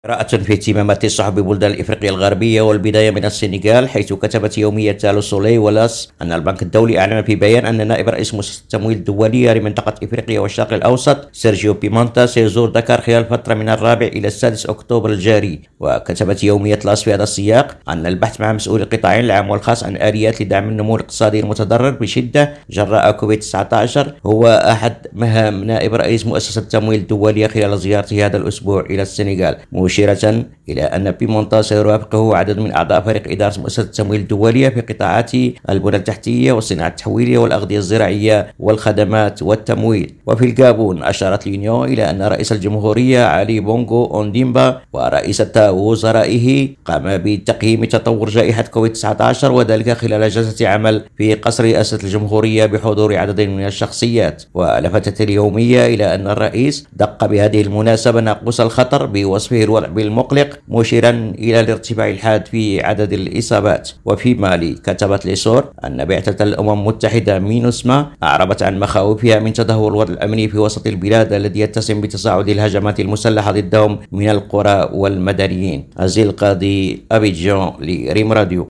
قراءة في اهتمامات الصحف ببلدان الإفريقية الغربية والبداية من السنغال، حيث كتبت يومية لو سولي ولاس أن البنك الدولي أعلن في بيان أن نائب رئيس مؤسسة التمويل الدولية لمنطقة إفريقيا والشرق الأوسط سيرجيو بيمونتا سيزور دكار خلال فترة من 4 إلى 6 أكتوبر الجاري. وكتبت يومية لاس في هذا السياق أن البحث مع مسؤولي القطاعين العام والخاص عن آليات لدعم النمو الاقتصادي المتضرر بشدة جراء كوفيد-19 هو أحد مهام نائب رئيس مؤسسة التمويل الدولية خلال زيارته هذا الأسبوع إلى السنغال، مشيرة إلى أن بيمونتا سيرافقه عدد من أعضاء فريق إدارة مؤسسة التمويل الدولية في قطاعات البنى التحتية والصناعة التحويلية والأغذية الزراعية والخدمات والتمويل. وفي الجابون أشارت اليونيو إلى أن رئيس الجمهورية علي بونغو أونديمبا ورئيسة وزرائه قام بتقييم تطور جائحة كوفيد-19، وذلك خلال جلسة عمل في قصر رئاسة الجمهورية بحضور عدد من الشخصيات. ولفتت اليومية إلى أن الرئيس دق بهذه المناسبة ناقوس الخطر بوصفه الوضع بالمقلق، مشيرا إلى الارتفاع الحاد في عدد الإصابات. وفي مالي كتبت ليسور أن بعثة الأمم المتحدة مينوسما أعربت عن مخاوفها من تدهور الوضع الأمني في وسط البلاد الذي يتسم بتصاعد الهجمات المسلحة ضدهم من القرى والمدنيين. عزيز القاضي، أبيجان، لريم راديو.